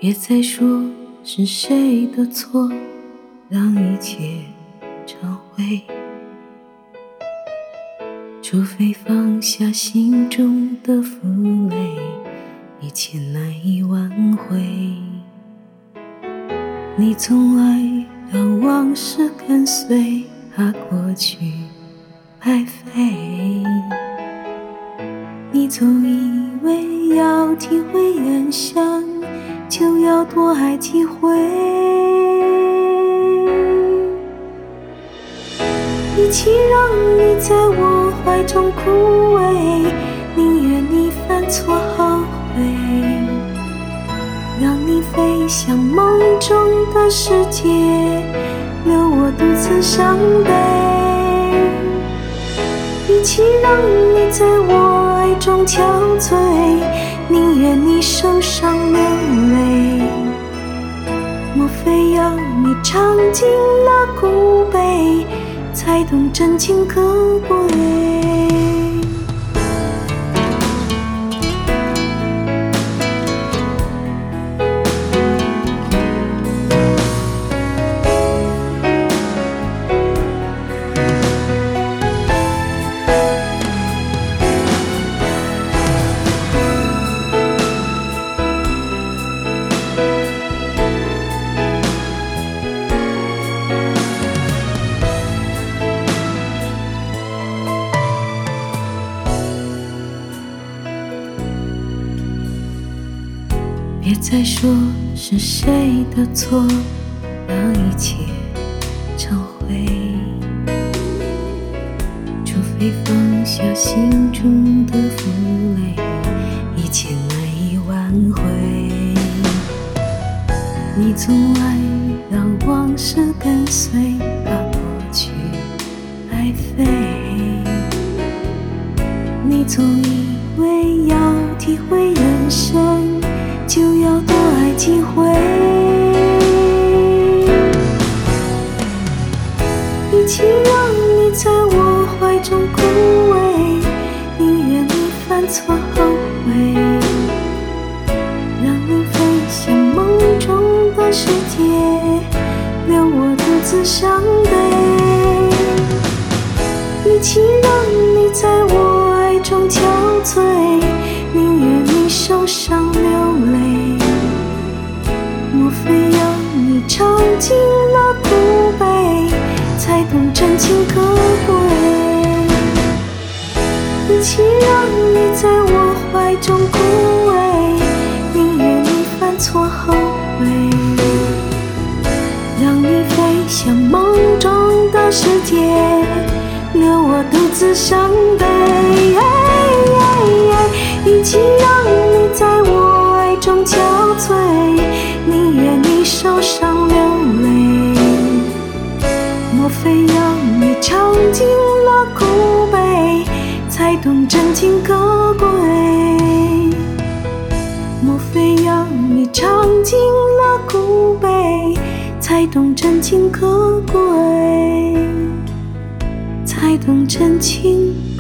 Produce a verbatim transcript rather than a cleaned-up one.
别再说是谁的错，让一切成灰。除非放下心中的负累，一切难以挽回。你总爱让往事跟随，怕过去白费。你总以为要体会人生，就要多爱几回。与其让你在我怀中枯萎，宁愿你犯错后悔，让你飞向梦中的世界，留我独自伤悲。与其让你在我爱中憔悴，宁愿你受伤流泪。莫非要你尝尽了苦悲，才懂真情可贵？别再说是谁的错，让一切成灰。除非放下心中的负累，一切难以挽回。你总爱让往事跟随，怕过去白费。你总以为要体会人生，就要多爱几回。与其让你在我怀中枯萎，宁愿你犯错后悔，让你飞向梦中的世界，留我独自伤悲。与其让你在我爱中憔悴，宁愿你受伤流泪。莫非要你尝尽了苦悲，才懂真情可贵？与其让你在我怀中枯萎，宁愿你犯错后悔，让你飞向梦中的世界，留我独自伤悲。与其让你在我爱中憔悴，宁愿你受伤流泪。莫非要你尝尽了苦悲，才懂真情可贵？莫非要你尝尽了苦悲，才懂真情可贵？才懂真情